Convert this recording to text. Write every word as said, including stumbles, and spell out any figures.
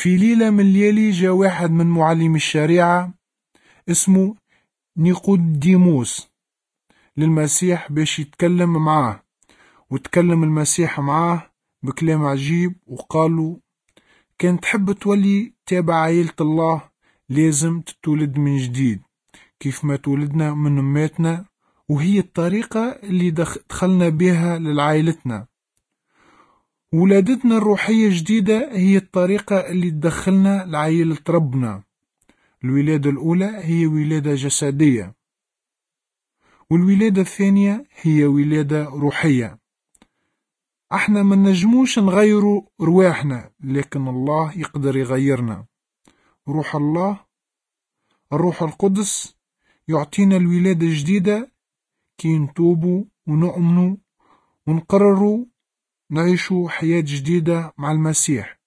في ليلة من الليالي جاء واحد من معلمي الشريعة اسمه نيقوديموس للمسيح باش يتكلم معاه، وتكلم المسيح معاه بكلام عجيب وقالوا: كان تحب تولي تابع عائلة الله لازم تتولد من جديد كيف ما تولدنا من أماتنا، وهي الطريقة اللي دخلنا بها للعائلتنا. ولادتنا الروحية جديدة هي الطريقة اللي تدخلنا لعائلة ربنا. الولادة الأولى هي ولادة جسدية، والولادة الثانية هي ولادة روحية. احنا ما نجموش نغيروا رواحنا، لكن الله يقدر يغيرنا. روح الله الروح القدس يعطينا الولادة الجديدة كي نتوبوا ونؤمنوا ونقرروا نعيشوا حياة جديدة مع المسيح.